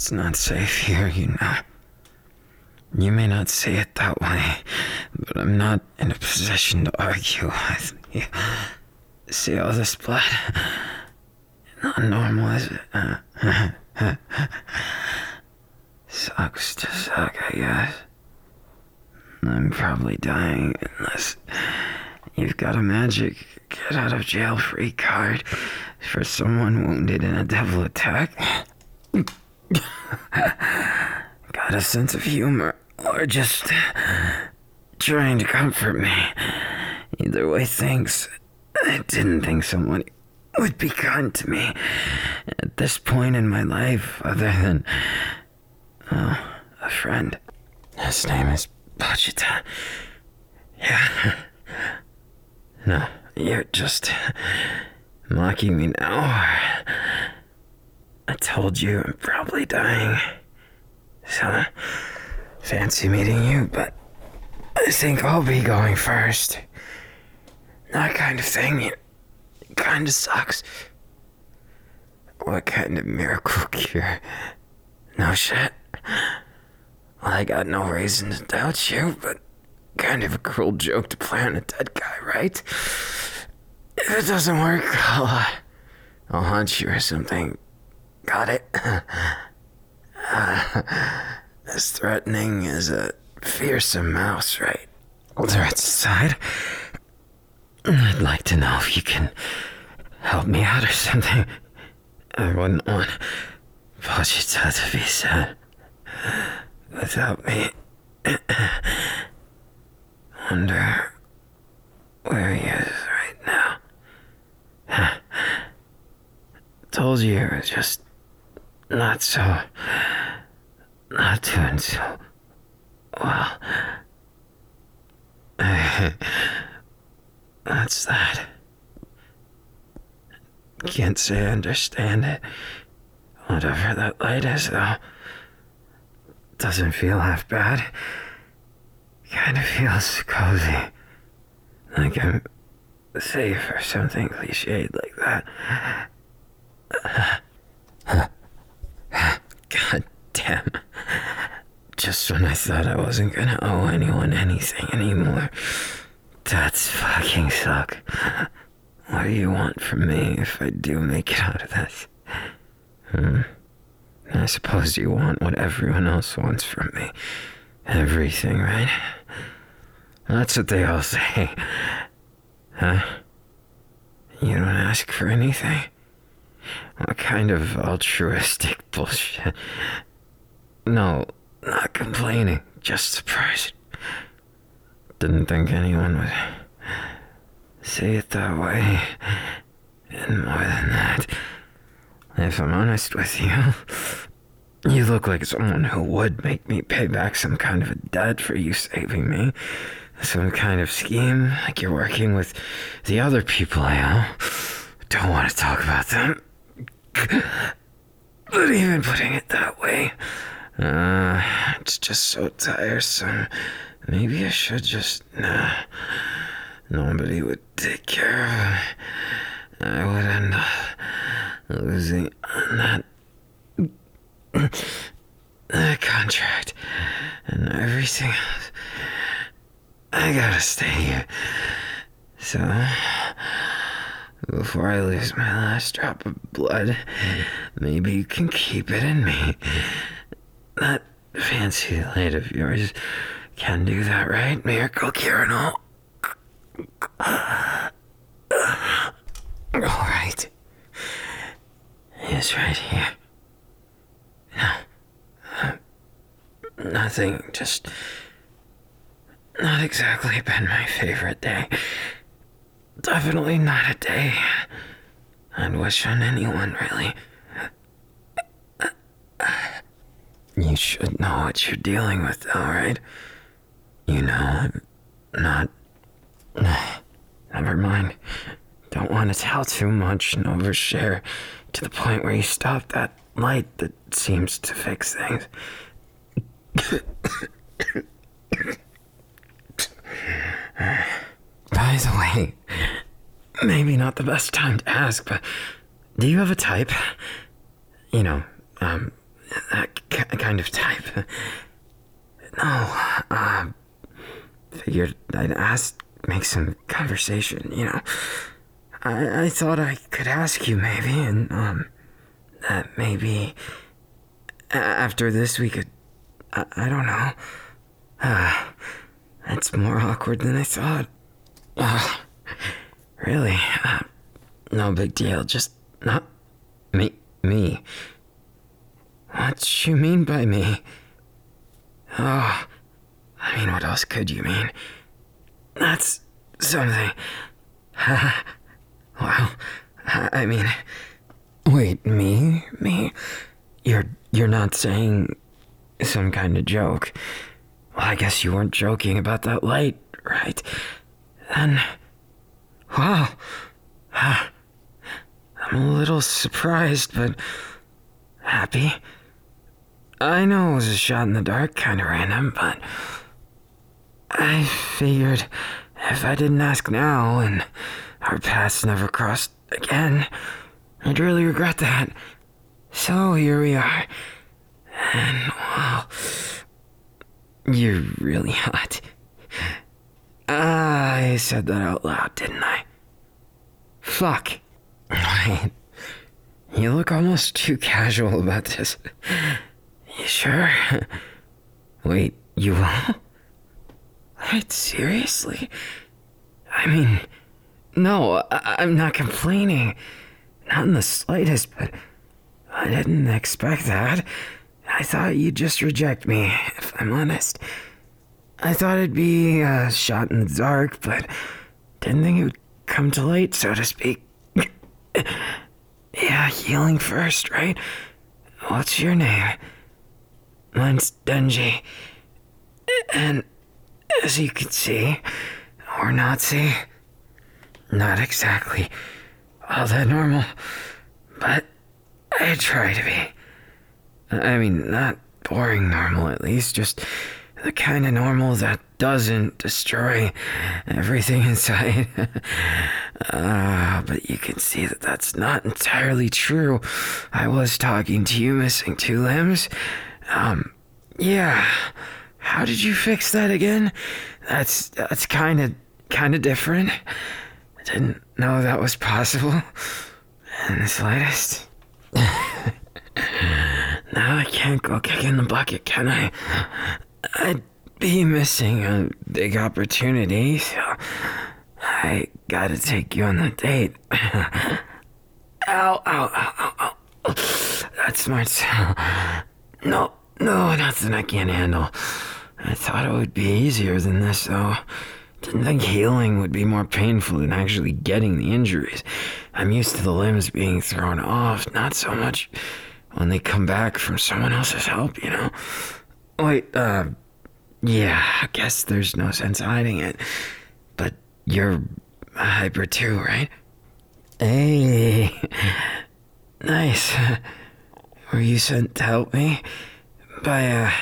It's not safe here, you know. You may not see it that way, but I'm not in a position to argue with you. See all this blood? Not normal, is it? Sucks to suck, I guess. I'm probably dying unless you've got a magic get out of jail free card for someone wounded in a devil attack. Got a sense of humor, or just trying to comfort me. Either way, thanks. I didn't think someone would be kind to me at this point in my life, other than, a friend. His name is Pochita. Yeah. No, you're just mocking me now. I told you I'm probably dying. So, fancy meeting you, but I think I'll be going first. That kind of thing, it kinda sucks. What kind of miracle cure? No shit. Well, I got no reason to doubt you, but kind of a cruel joke to play on a dead guy, right? If it doesn't work, I'll haunt you or something. Got it? As threatening as a fearsome mouse, right? Threats aside, I'd like to know if you can help me out or something. I wouldn't want Pochita to be sad without me. Wonder where he is right now. Told you you were just not doing so well. That's that. Can't say I understand it. Whatever that light is, though, doesn't feel half bad. Kind of feels cozy. Like I'm safe or something cliched like that. God damn. Just when I thought I wasn't gonna owe anyone anything anymore. That's fucking suck. What do you want from me if I do make it out of this? I suppose you want what everyone else wants from me. Everything, right? That's what they all say. Huh? You don't ask for anything? What kind of altruistic bullshit? No, not complaining, just surprised. Didn't think anyone would say it that way. And more than that, if I'm honest with you, you look like someone who would make me pay back some kind of a debt for you saving me. Some kind of scheme, like you're working with the other people I owe. Don't want to talk about them. But even putting it that way, it's just so tiresome. Maybe I should just, nobody would take care of it. I would end up losing on that contract and everything else. I gotta stay here. So, before I lose my last drop of blood, maybe you can keep it in me. That fancy light of yours can do that, right? Miracle cure and all. Alright. He's right here. No. Nothing, just not exactly been my favorite day. Definitely not a day I'd wish on anyone, really. You should know what you're dealing with, though, right? You know, I'm not... Never mind. Don't want to tell too much and overshare to the point where you stop that light that seems to fix things. By the way, maybe not the best time to ask, but do you have a type? You know, that kind of type. No, figured I'd make some conversation, you know. I thought I could ask you maybe, and, that maybe after this we could, I don't know. It's more awkward than I thought. Really, no big deal, just not me. What you mean by me? Oh, I mean, what else could you mean? That's something. Well, I mean, wait, me? You're not saying some kind of joke. Well, I guess you weren't joking about that light, right? Then, wow. I'm a little surprised, but happy. I know it was a shot in the dark, kind of random, but I figured if I didn't ask now and our paths never crossed again, I'd really regret that. So here we are. And, wow, you're really hot. I said that out loud, didn't I? Fuck. Wait, you look almost too casual about this. You sure? Wait, you will? Wait, seriously? I mean, no, I'm not complaining. Not in the slightest, but I didn't expect that. I thought you'd just reject me, if I'm honest. I thought it'd be a shot in the dark, but didn't think it would come to light, so to speak. Yeah, healing first, right? What's your name? Mine's Denji. And as you can see, or not see, not exactly all that normal, but I try to be. I mean, not boring normal at least, just the kind of normal that doesn't destroy everything inside. But you can see that that's not entirely true. I was talking to you missing 2 limbs. Yeah. How did you fix that again? That's kind of different. I didn't know that was possible in the slightest. Now I can't go kick in the bucket, can I? I'd be missing a big opportunity, so I gotta take you on the date. Ow. That smarts. No, nothing I can't handle. I thought it would be easier than this, though. Didn't think healing would be more painful than actually getting the injuries. I'm used to the limbs being thrown off, not so much when they come back from someone else's help, you know? Wait, yeah, I guess there's no sense hiding it. But you're a hyper too, right? Hey, nice. Were you sent to help me? By,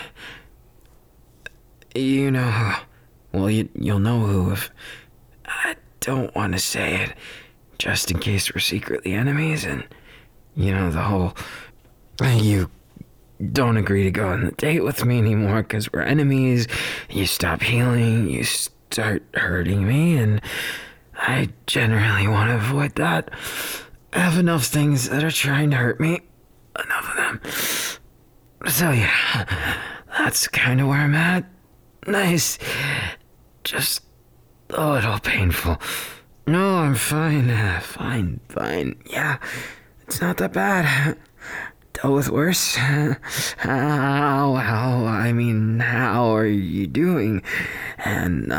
you know who. Well, you'll know who if... I don't want to say it, just in case we're secretly enemies, and, you know, the whole... You don't agree to go on the date with me anymore because we're enemies, you stop healing, you start hurting me, and I generally want to avoid that. I have enough things that are trying to hurt me. Enough of them. So yeah, that's kind of where I'm at. Nice. Just a little painful. No, I'm fine. Fine. Yeah, it's not that bad. Dealt with worse. How are you doing? And,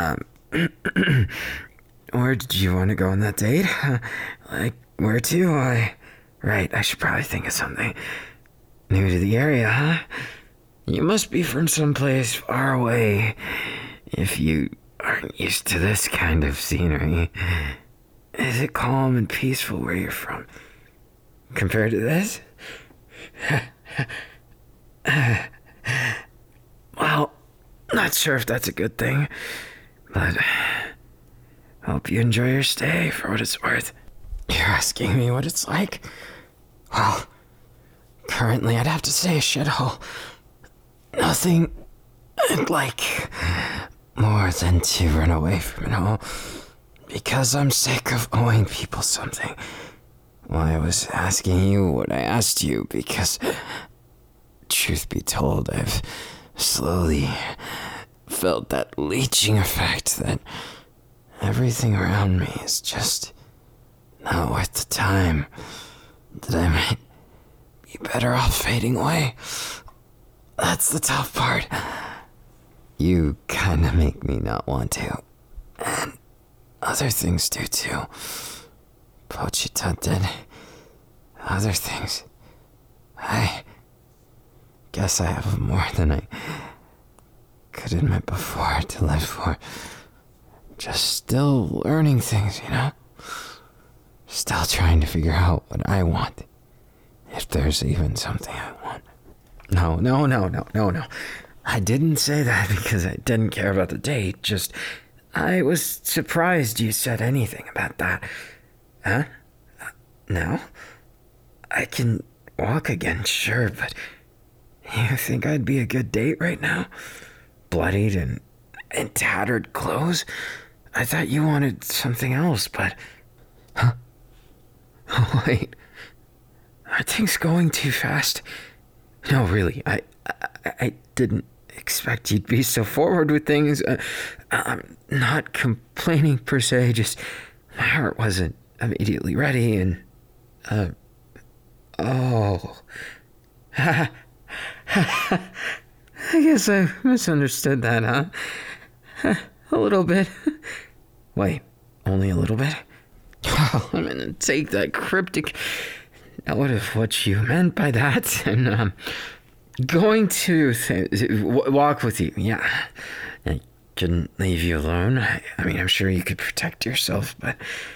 where did you want to go on that date? Like, where to? Right, I should probably think of something. New to the area, huh? You must be from someplace far away if you aren't used to this kind of scenery. Is it calm and peaceful where you're from? Compared to this? Well, not sure if that's a good thing, but hope you enjoy your stay for what it's worth. You're asking me what it's like? Well, currently, I'd have to say a shithole. Nothing I'd like more than to run away from it all, because I'm sick of owing people something. Why I was asking you what I asked you, because, truth be told, I've slowly felt that leeching effect that everything around me is just not worth the time, that I might be better off fading away. That's the tough part. You kinda make me not want to. And other things do too. Pochita did. Other things. I guess I have more than I could admit before to live for. Just still learning things, you know? Still trying to figure out what I want. If there's even something I want. No. I didn't say that because I didn't care about the date. Just, I was surprised you said anything about that. Huh? No? I can walk again, sure, but you think I'd be a good date right now? Bloodied and in tattered clothes? I thought you wanted something else, but... Huh? Oh, wait. Are things going too fast? No, really, I didn't expect you'd be so forward with things. I'm not complaining per se, just my heart wasn't immediately ready and, oh. I guess I misunderstood that, huh? A little bit. Wait, only a little bit? Oh, I'm gonna take that cryptic note of what you meant by that, and I'm going to walk with you. Yeah, I couldn't leave you alone. I mean, I'm sure you could protect yourself, but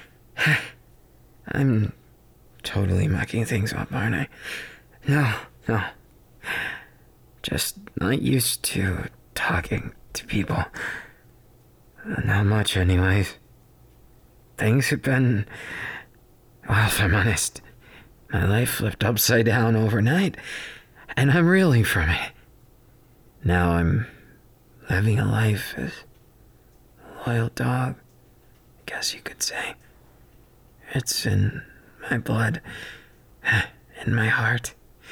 I'm totally mucking things up, aren't I? No. Just not used to talking to people. Not much, anyways. Things have been, well, if I'm honest, my life flipped upside down overnight, and I'm reeling from it. Now I'm living a life as a loyal dog, I guess you could say. It's in my blood, in my heart.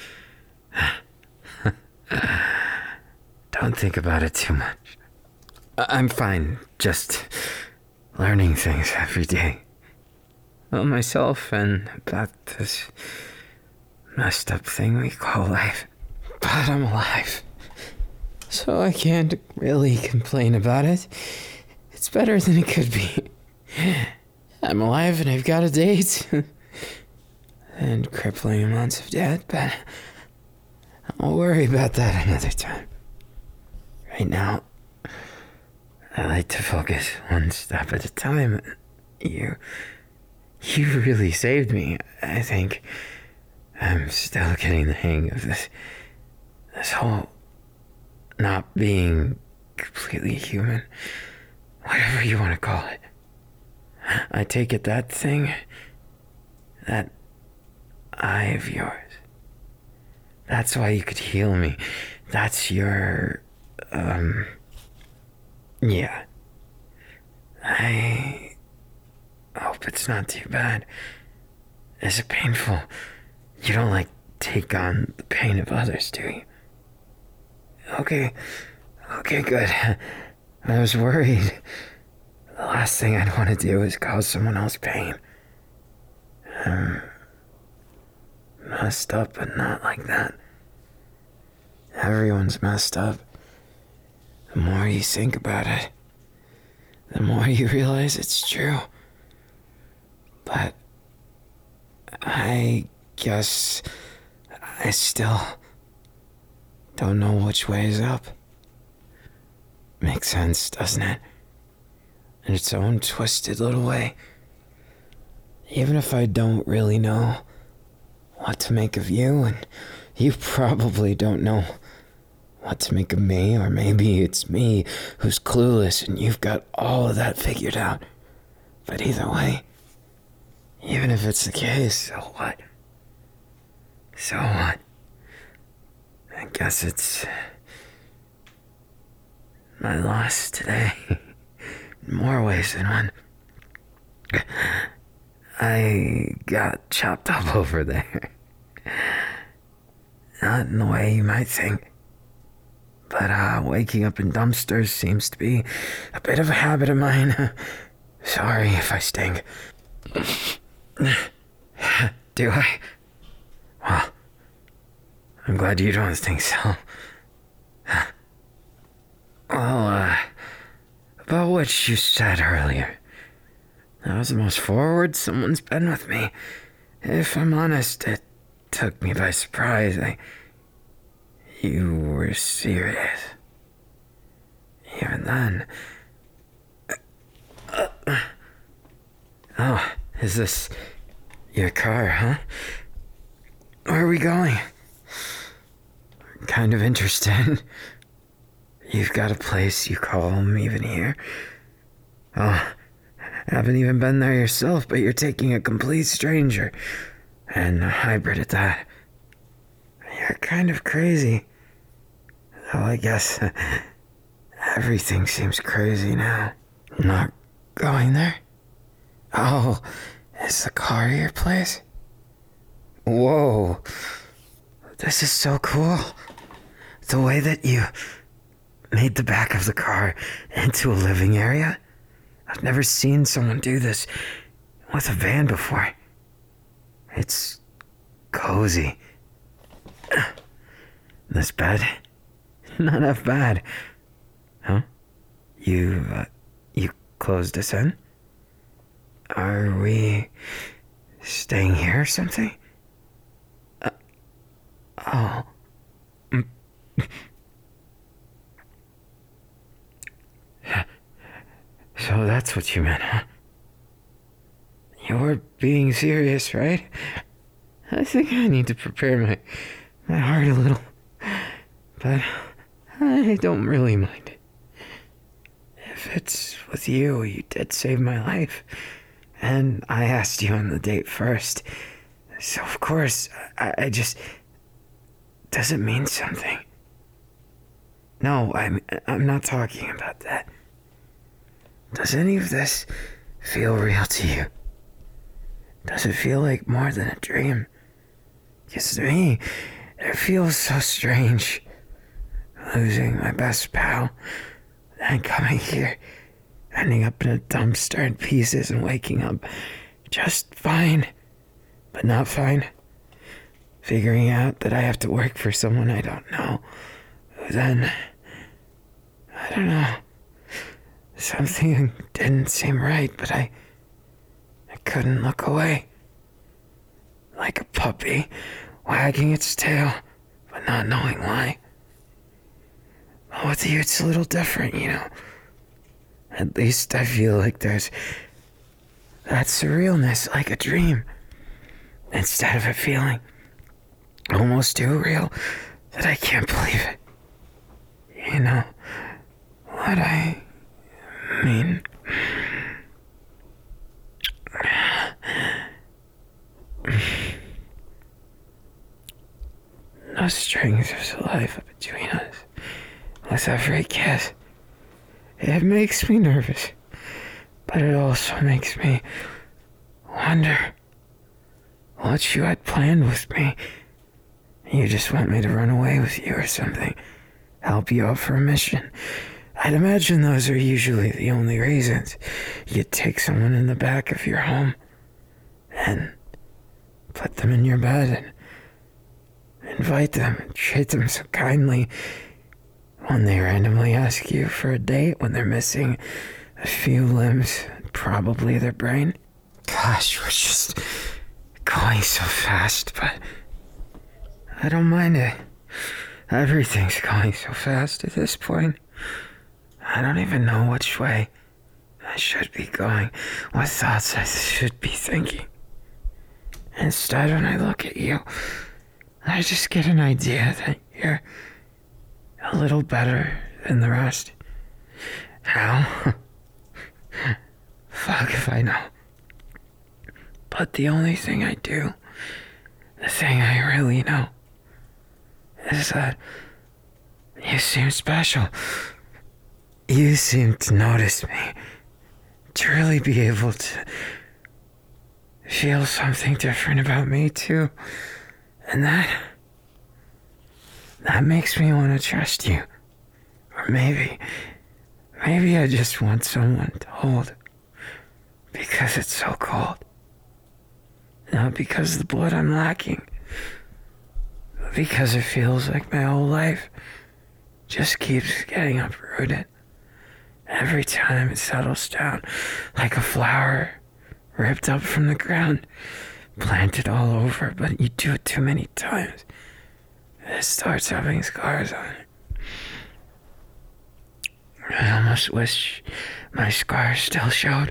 Don't think about it too much. I'm fine, just learning things every day. About myself and about this messed up thing we call life. But I'm alive. So I can't really complain about it. It's better than it could be. I'm alive and I've got a date. And crippling amounts of debt, but I'll worry about that another time. Right now, I like to focus one step at a time. You really saved me. I think I'm still getting the hang of this whole not being completely human. Whatever you want to call it. I take it that thing, that eye of yours, that's why you could heal me. That's your, yeah. I hope it's not too bad. Is it painful? You don't, take on the pain of others, do you? Okay, good. I was worried. The last thing I'd want to do is cause someone else pain. Messed up, but not like that. Everyone's messed up. The more you think about it, the more you realize it's true. But I guess I still don't know which way is up. Makes sense, doesn't it? In its own twisted little way. Even if I don't really know what to make of you, and you probably don't know what to make of me, or maybe it's me who's clueless and you've got all of that figured out. But either way, even if it's the case, so what? So what? I guess it's my loss today. In more ways than one. I got chopped up over there. Not in the way you might think. But waking up in dumpsters seems to be a bit of a habit of mine. Sorry if I stink. Do I? Well, I'm glad you don't think so. Well, about what you said earlier. That was the most forward someone's been with me. If I'm honest, it took me by surprise. You were serious. Even then. Oh, is this your car, huh? Where are we going? I'm kind of interested. You've got a place you call home even here? Oh, haven't even been there yourself, but you're taking a complete stranger. And a hybrid at that. You're kind of crazy. Though I guess everything seems crazy now. Not going there? Oh, is the car your place? Whoa. This is so cool. The way that you made the back of the car into a living area. I've never seen someone do this with a van before. It's cozy. This bed, not half bad. Huh? You closed us in? Are we staying here or something? Oh. So that's what you meant, huh? You're being serious, right? I think I need to prepare my heart a little. But I don't really mind it. If it's with you, you did save my life. And I asked you on the date first. So of course, I just... Does it mean something? No, I'm not talking about that. Does any of this feel real to you? Does it feel like more than a dream? Because to me, it feels so strange. Losing my best pal, and coming here, ending up in a dumpster in pieces and waking up just fine, but not fine. Figuring out that I have to work for someone I don't know. Who then, I don't know. Something didn't seem right, but I couldn't look away. Like a puppy wagging its tail, but not knowing why. But with you, it's a little different, you know. At least I feel like there's that surrealness, like a dream, instead of a feeling almost too real that I can't believe it. You know what I mean? No strings of saliva between us. With every kiss. It makes me nervous. But it also makes me wonder what you had planned with me. You just want me to run away with you or something. Help you out for a mission. I'd imagine those are usually the only reasons. You take someone in the back of your home and put them in your bed and invite them and treat them so kindly when they randomly ask you for a date when they're missing a few limbs, probably their brain. Gosh, we're just going so fast, but I don't mind it. Everything's going so fast at this point. I don't even know which way I should be going, what thoughts I should be thinking. Instead, when I look at you, I just get an idea that you're a little better than the rest. How? Fuck if I know. But the only thing I do, the thing I really know, is that you seem special. You seem to notice me, to really be able to feel something different about me too. And that makes me want to trust you. Or maybe I just want someone to hold because it's so cold. Not because of the blood I'm lacking, but because it feels like my whole life just keeps getting uprooted. Every time it settles down like a flower ripped up from the ground, planted all over, but you do it too many times, and it starts having scars on it. I almost wish my scars still showed.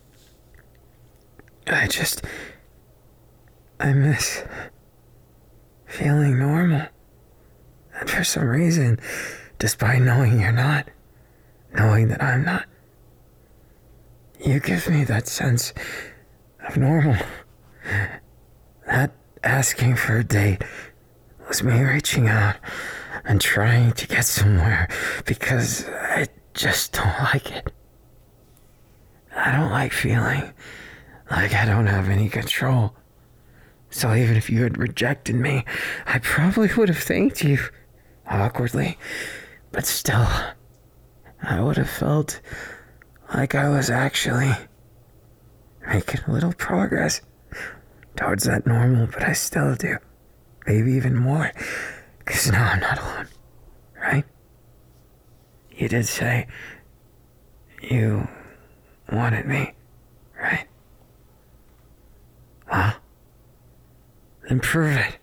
I miss feeling normal. And for some reason, despite knowing you're not, knowing that I'm not, you give me that sense of normal. That asking for a date was me reaching out and trying to get somewhere because I just don't like it. I don't like feeling like I don't have any control. So even if you had rejected me, I probably would have thanked you, awkwardly. But still, I would have felt like I was actually making a little progress towards that normal, but I still do. Maybe even more, because now I'm not alone, right? You did say you wanted me, right? Well, then prove it.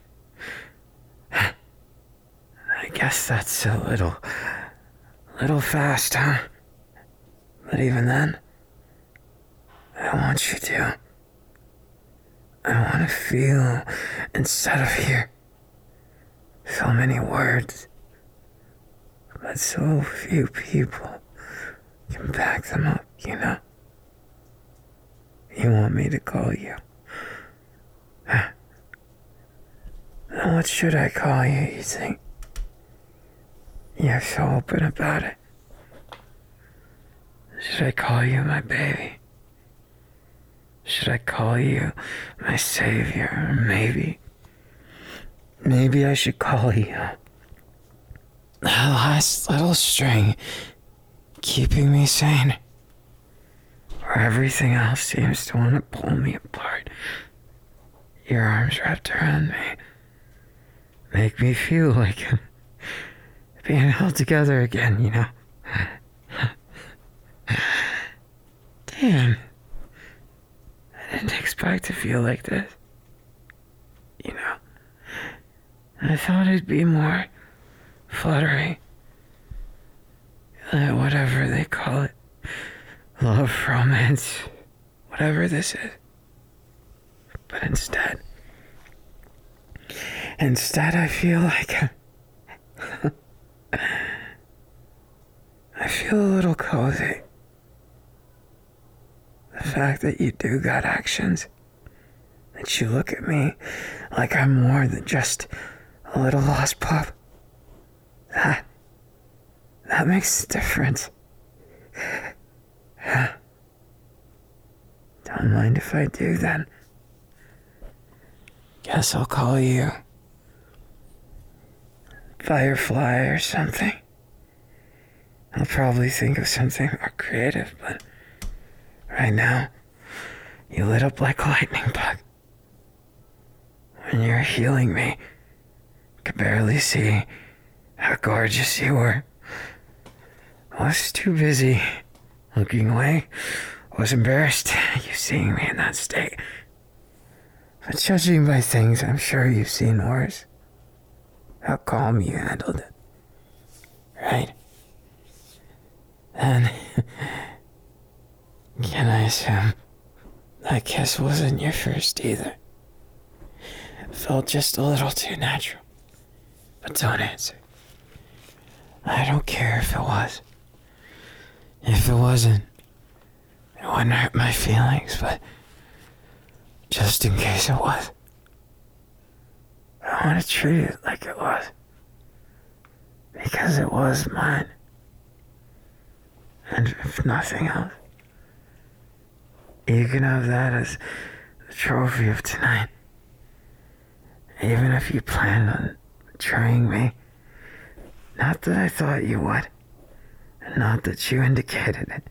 I guess that's a little fast, huh? But even then, I want you to. I want to feel instead of hear. So many words, but so few people can back them up, you know? You want me to call you? Now what should I call you think? You're so open about it. Should I call you my baby? Should I call you my savior? Or maybe I should call you the last little string keeping me sane. Where everything else seems to want to pull me apart. Your arms wrapped around me make me feel like I'm being held together again, you know? Damn. I didn't expect to feel like this. You know? I thought it'd be more fluttery. Whatever they call it. Love, romance, whatever this is. But instead I feel like I feel a little cozy. The fact that you do got actions. That you look at me like I'm more than just a little lost pup. That makes a difference. Don't mind if I do then. Guess I'll call you Firefly or something. I'll probably think of something more creative, but right now, you lit up like a lightning bug. When you were healing me, I could barely see how gorgeous you were. I was too busy looking away. I was embarrassed you seeing me in that state. But judging by things, I'm sure you've seen worse. How calm you handled it. Right? And can I assume that kiss wasn't your first either? It felt just a little too natural. But don't answer. I don't care if it was. If it wasn't, it wouldn't hurt my feelings, but just in case it was, I want to treat it like it was. because it was mine. And if nothing else, you can have that as the trophy of tonight. Even if you planned on betraying me. Not that I thought you would. And not that you indicated it.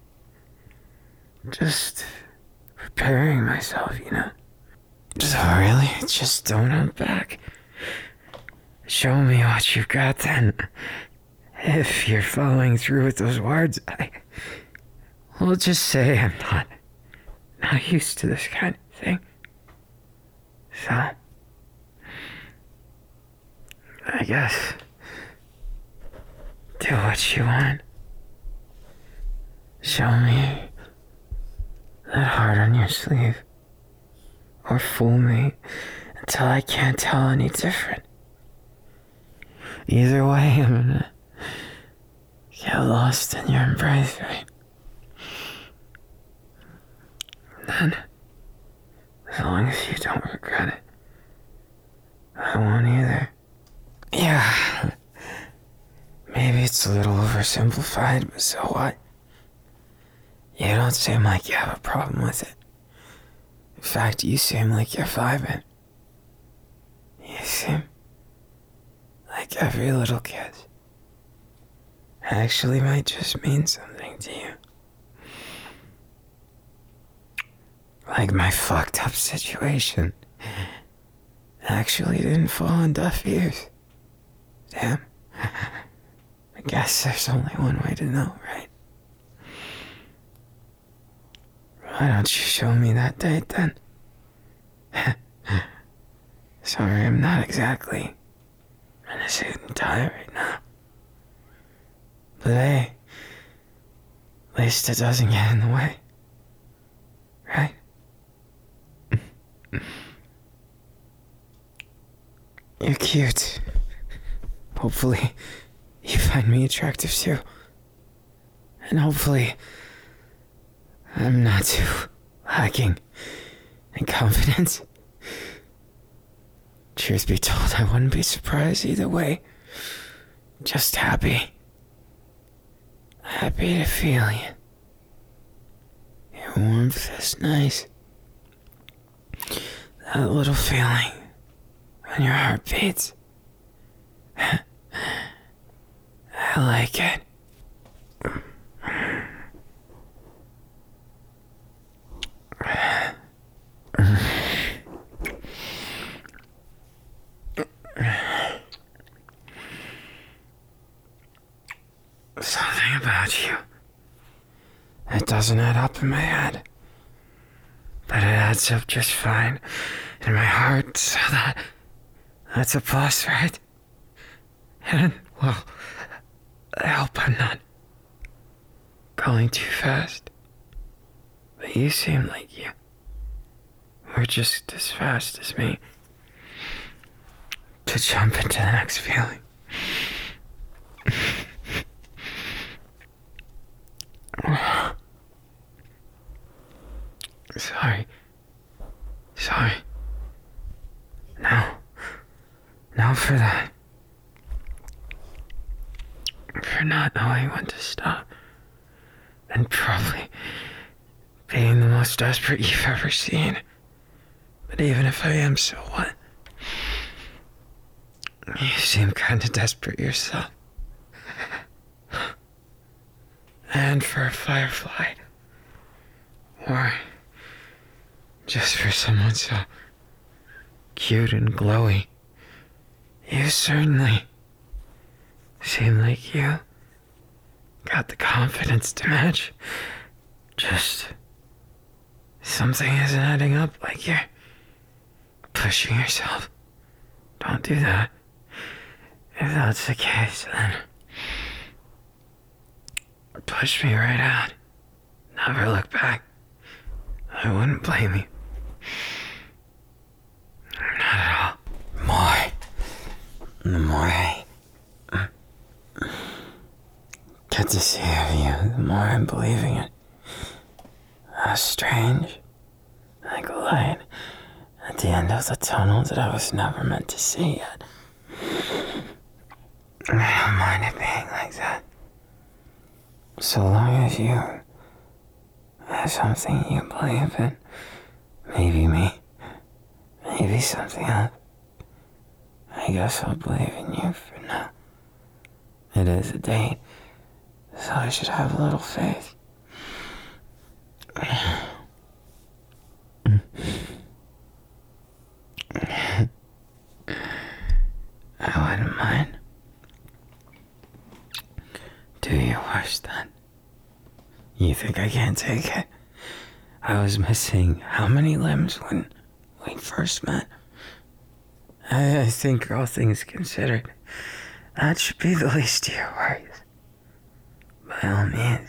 Just preparing myself, you know. So really, just don't hold back. Show me what you've got then. If you're following through with those words, will just say I'm not used to this kind of thing. So, I guess, do what you want. Show me that heart on your sleeve. Or fool me until I can't tell any different. Either way, I'm gonna get lost in your embrace, right? Then, as long as you don't regret it, I won't either. Yeah, maybe it's a little oversimplified, but so what? You don't seem like you have a problem with it. In fact, you seem like you're vibing. You seem like every little kiss actually might just mean something to you. Like my fucked up situation actually didn't fall on deaf ears. Damn. I guess there's only one way to know, right? Why don't you show me that date then? Sorry, I'm not exactly in a suit and tie right now. But hey, at least it doesn't get in the way. Right? You're cute. Hopefully, you find me attractive too. And hopefully, I'm not too lacking in confidence. Truth be told, I wouldn't be surprised either way. Just happy. Happy to feel you. Your warmth is nice. That little feeling when your heart beats. I like it. Something about you. It doesn't add up in my head. But it adds up just fine in my heart, so that's a plus, right? And, well, I hope I'm not going too fast. But you seem like you were just as fast as me to jump into the next feeling. Sorry. No for that. For not knowing when to stop. And probably being the most desperate you've ever seen. But even if I am, so what? You seem kinda desperate yourself. And for a firefly. Or just for someone so cute and glowy. You certainly seem like you got the confidence to match. Just something isn't adding up, like you're pushing yourself. Don't do that. If that's the case, then push me right out. Never look back. I wouldn't blame you. Not at all. The more I get to see of you, the more I'm believing it. How strange. Like a light at the end of the tunnel that I was never meant to see yet. I don't mind it being like that. So long as you have something you believe in. Maybe me. Maybe something else. I guess I'll believe in you for now. It is a date, so I should have a little faith. I wouldn't mind. Do your worst then. You think I can't take it? I was missing how many limbs when we first met? I think all things considered, that should be the least of your worries. By all means.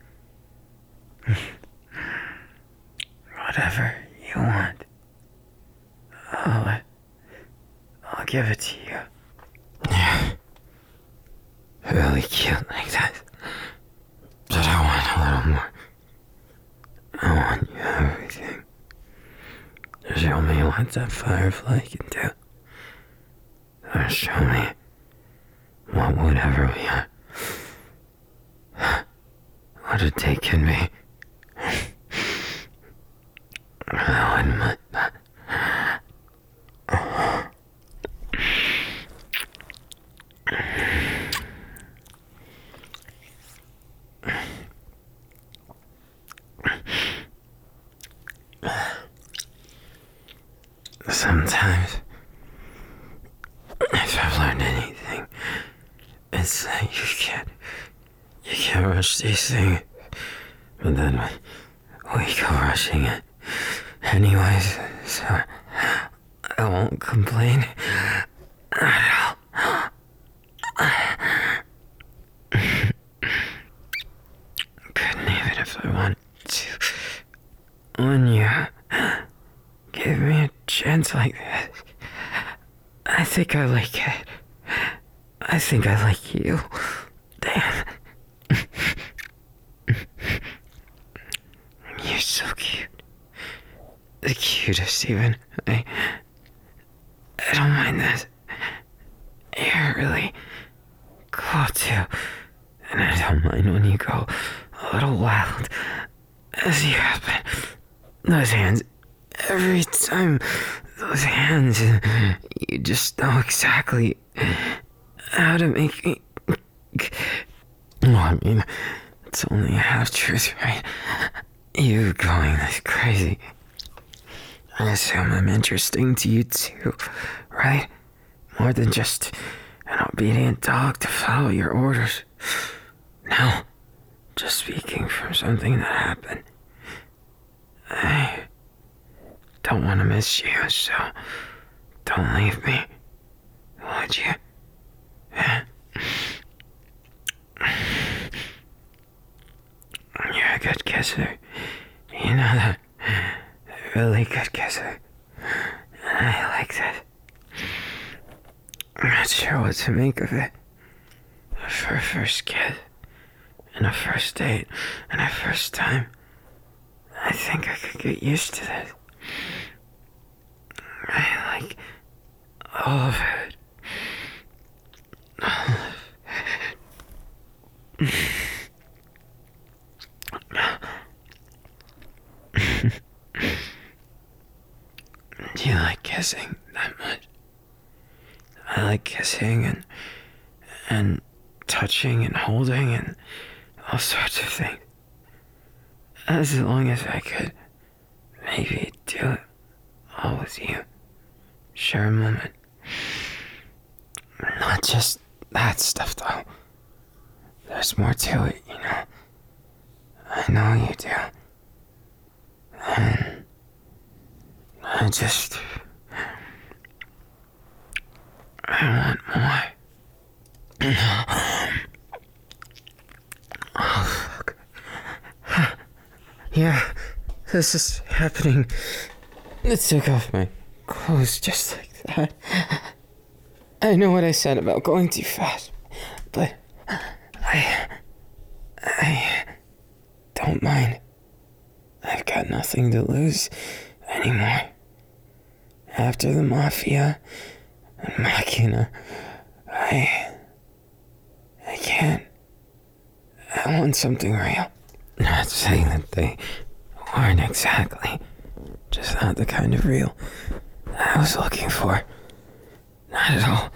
Whatever you want. I'll give it to you. Yeah. Really cute like that. But I want a little more. I want you everything. Show me what that firefly can do. Or show me what whatever we are. What a day can be. I wouldn't mind that. Sometimes, if I've learned anything, it's that you can't rush these things, but then we go rushing it anyways, so I won't complain at all. Couldn't even if I wanted to. When you give me a chance like this, I think I like it. I think I like you. Damn. You're so cute. The cutest even. I don't mind this. You're really cool too. And I don't mind when you go a little wild, as you have been. Those hands, every time those hands, you just know exactly how to make me. Well, I mean, it's only a half truth, right? You going this crazy. I assume I'm interesting to you too, right? More than just an obedient dog to follow your orders. No, just speaking from something that happened. I don't want to miss you, so don't leave me, would you? You're a good kisser. You know that. A really good kisser. I like that. I'm not sure what to make of it. For a first kiss, and a first date, and a first time, I think I could get used to this. I like all of it. All of it. Do you like kissing that much? I like kissing and touching and holding and all sorts of things. As long as I could maybe do it all with you. Share a moment. Not just that stuff though. There's more to it, you know. I know you do. And I want more. Oh, fuck. Yeah, this is happening. Let's take off my clothes just like that. I know what I said about going too fast, but I don't mind. I've got nothing to lose anymore. After the Mafia and Machina, can't. I want something real. Not saying that they aren't exactly. Just not the kind of real I was looking for. Not at all.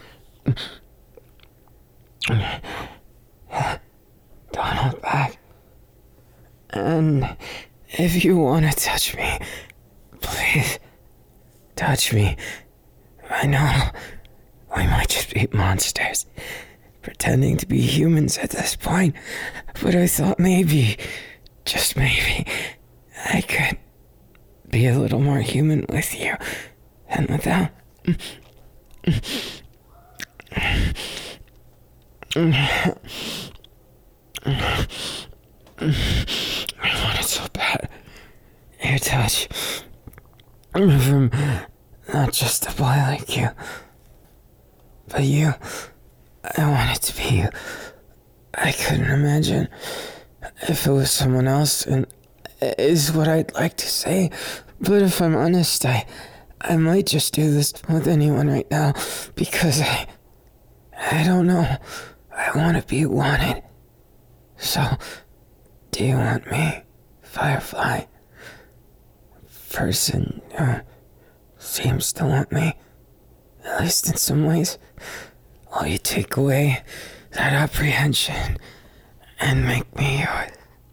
Don't hold back. And if you want to touch me, please touch me. I know we might just be monsters, pretending to be humans at this point, but I thought maybe, just maybe, I could be a little more human with you than without. I want it so bad. Your touch. From not just a boy like you, but you. I want it to be you. I couldn't imagine if it was someone else, and is what I'd like to say. But if I'm honest, I might just do this with anyone right now, because I don't know. I want to be wanted. So, do you want me, Firefly? Person who seems to want me, at least in some ways. Will you take away that apprehension and make me yours?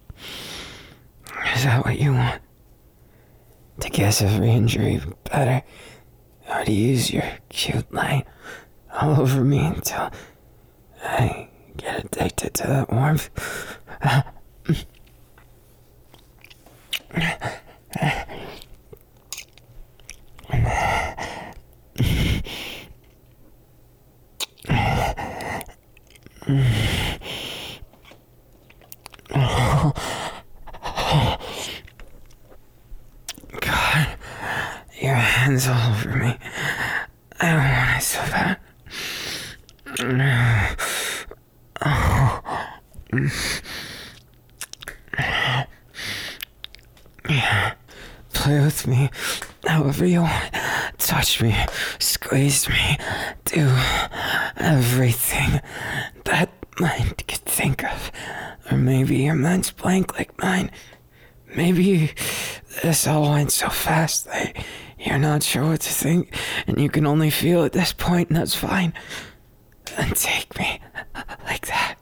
Is that what you want? To guess every injury better, or to use your cute light all over me until I get addicted to that warmth? God, your hands all over me. I don't want it so bad. Yeah, play with me however you want. Touch me, squeeze me, do everything that mind could think of. Or maybe your mind's blank like mine. Maybe this all went so fast that you're not sure what to think, and you can only feel at this point, and that's fine. And take me like that.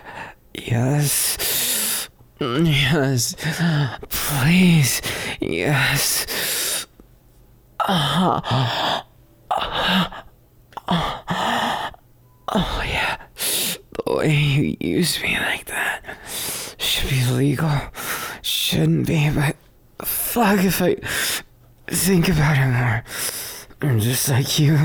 Yes. Yes. Please. Yes. Oh, yeah. The way you use me like that should be legal. Shouldn't be, but fuck if I think about it more. I'm just like you.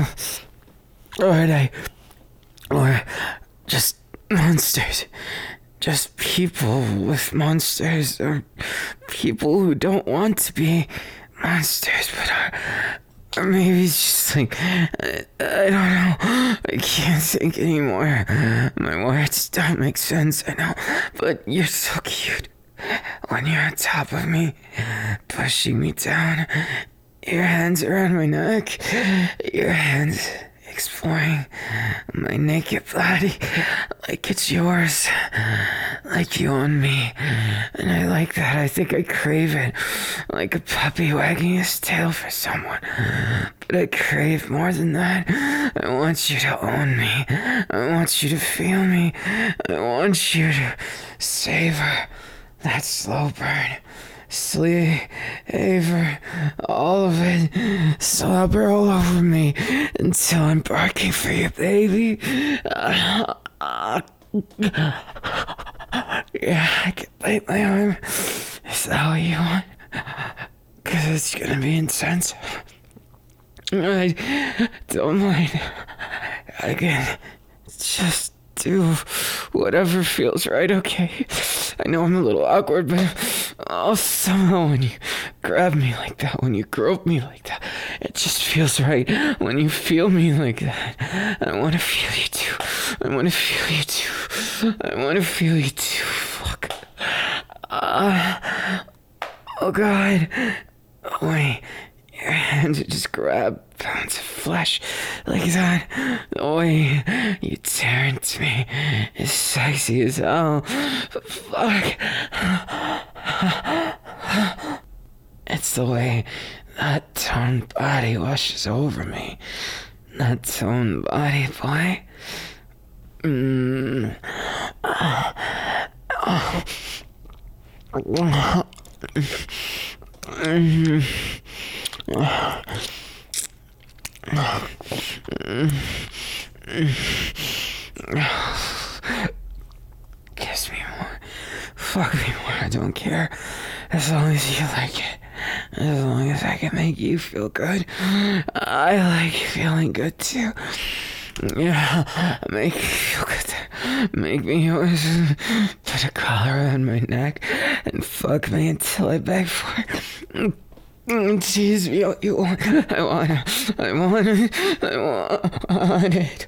Or just monsters. Just people with monsters, or people who don't want to be monsters, but are, or maybe it's just like, I don't know, I can't think anymore. My words don't make sense, I know, but you're so cute. When you're on top of me, pushing me down, your hands around my neck, your hands exploring my naked body like it's yours, like you own me. And I like that. I think I crave it, like a puppy wagging his tail for someone. But I crave more than that. I want you to own me. I want you to feel me. I want you to savor that slow burn. Savor all of it. Slobber all over me until I'm barking for you, baby. Yeah, I can bite my arm. Is that what you want? Cause it's gonna be intense. I don't mind. I can just do whatever feels right, okay? I know I'm a little awkward, but somehow when you grab me like that, when you grope me like that, it just feels right. When you feel me like that, I want to feel you too. I want to feel you too. I want to feel you too. Fuck. Oh God. Wait, your hand to just grab pounds of flesh like that. The way you tear into me is sexy as hell. Fuck. It's the way that toned body washes over me. That toned body, boy. Kiss me more. Fuck me more. I don't care. As long as you like it. As long as I can make you feel good. I like feeling good too. Yeah, make me feel good. Make me yours. Put a collar around my neck and fuck me until I beg for it. Tease me all you want. I want it. I want it. I want it.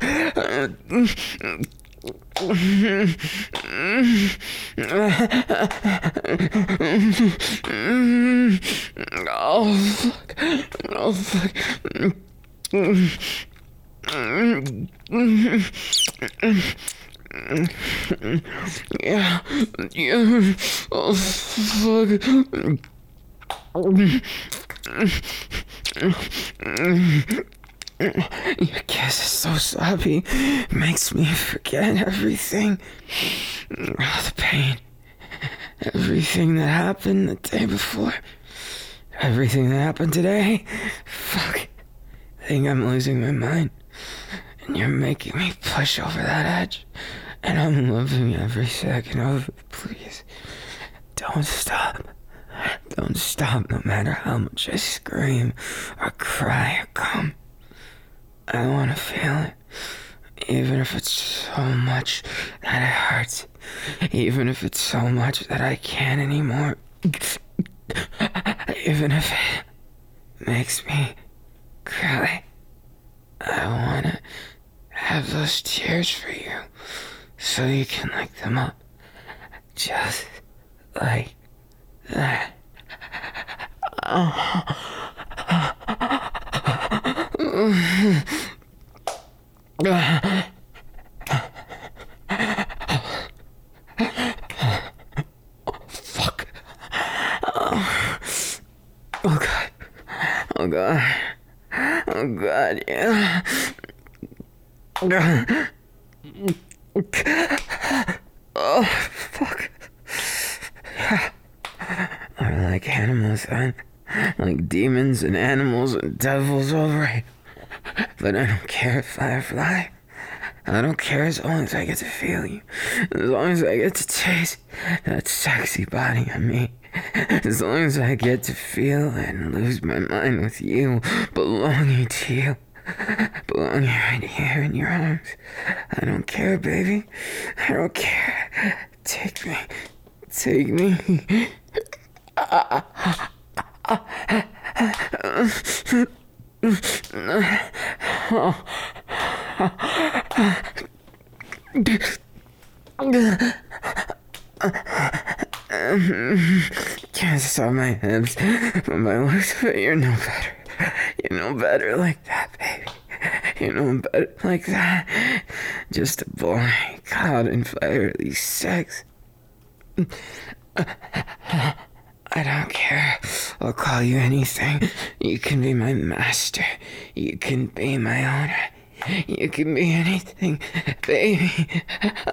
Oh fuck. Oh fuck. Yeah. Yeah. Oh fuck. Your kiss is so sloppy. It makes me forget everything. The pain. Everything that happened the day before. Everything that happened today. Fuck. I think I'm losing my mind. And you're making me push over that edge. And I'm loving every second of it. Please. Don't stop. Don't stop no matter how much I scream or cry or come. I want to feel it. Even if it's so much that it hurts. Even if it's so much that I can't anymore. Even if it makes me cry. I want to have those tears for you. So you can lick them up. Just like that. Fuck. Oh god. Oh god. Oh god, yeah. Oh fuck. I'm like animals, then. Like demons and animals and devils, alright. But I don't care if I fly. I don't care as long as I get to feel you. As long as I get to taste that sexy body on me. As long as I get to feel and lose my mind with you, belonging to you. Belonging right here in your arms. I don't care, baby. I don't care. Take me. Take me. Can't stop my hips, but my looks, but you're no better. You're no better like that, baby. You're no better like that. Just a boy caught in fiery sex. I don't care. I'll call you anything. You can be my master. You can be my owner. You can be anything, baby.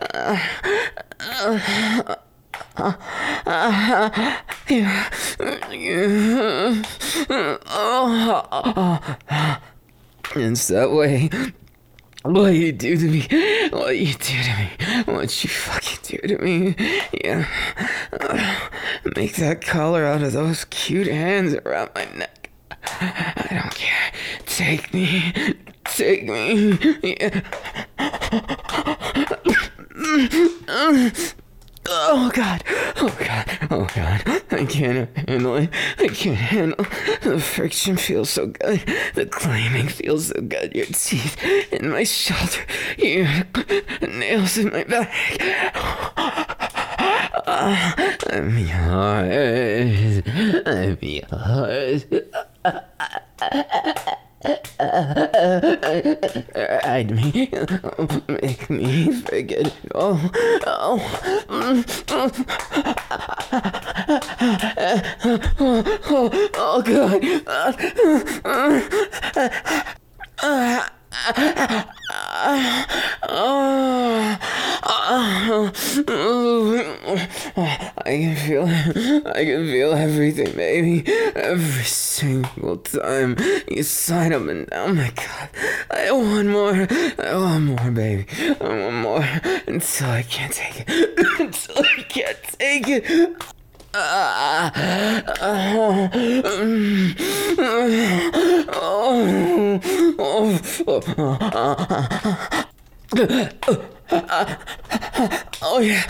It's that way. What you do to me, what you do to me, what you fucking do to me, yeah. Make that collar out of those cute hands around my neck. I don't care. Take me, yeah. Oh god, I can't handle it. I can't handle the friction feels so good. The claiming feels so good. Your teeth in my shoulder, your nails in my back. I'm yours. Ride me, make me forget it all. Oh God. I can feel everything, baby. Every single time you slide up and down my God. I want more, baby. I want more until I can't take it. Until I can't take it. Oh yeah,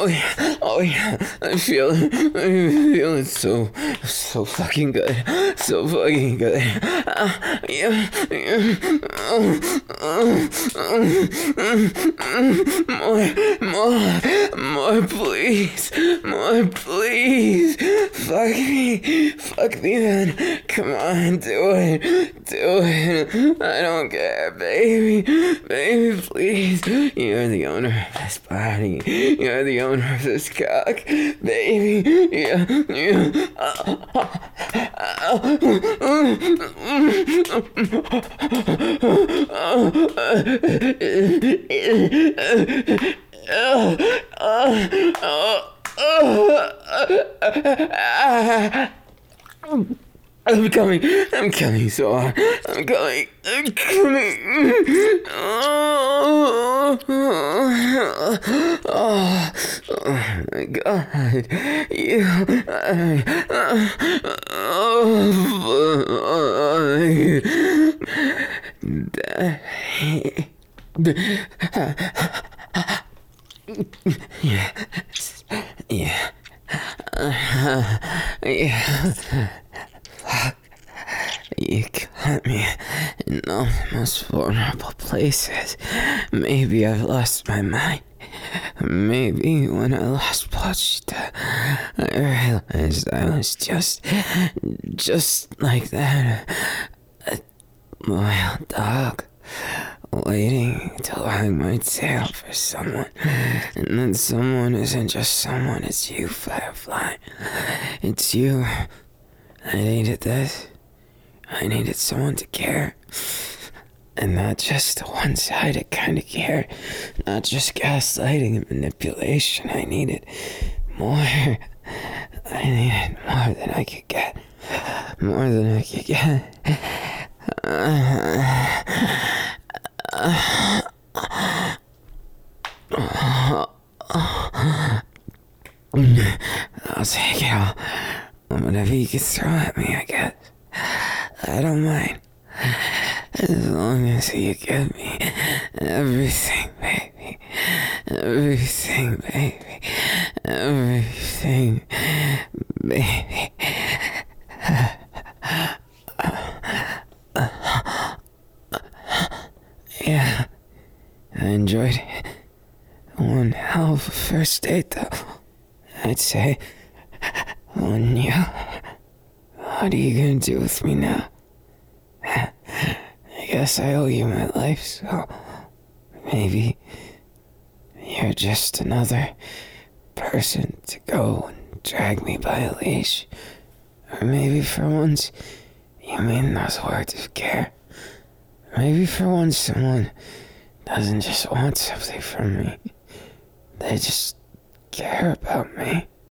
I feel it so fucking good, so fucking good. More, please, fuck me then. Come on, do it. I don't care, baby, please. You're the owner of this body. You're the owner of this cock, baby. Yeah. I'm coming so hard. I'm coming. Oh my God. You. Yeah. You got me in all the most vulnerable places. Maybe I've lost my mind. Maybe when I lost Pochita, I realized I was just like that. A wild dog waiting to wag my tail for someone. And then someone isn't just someone, it's you, Firefly. It's you. I needed this. I needed someone to care. And not just a one-sided kind of care. Not just gaslighting and manipulation. I needed more. I needed more than I could get. More than I could get. I'll take it all. Whatever you can throw at me, I guess. I don't mind. As long as you give me everything, baby. Everything, baby. Everything, baby. Yeah, I enjoyed it. One hell of a first date, though. I'd say. On you. What are you gonna do with me now? I guess I owe you my life, so maybe you're just another person to go and drag me by a leash. Or maybe for once, you mean those words of care. Maybe for once someone doesn't just want something from me. They just care about me.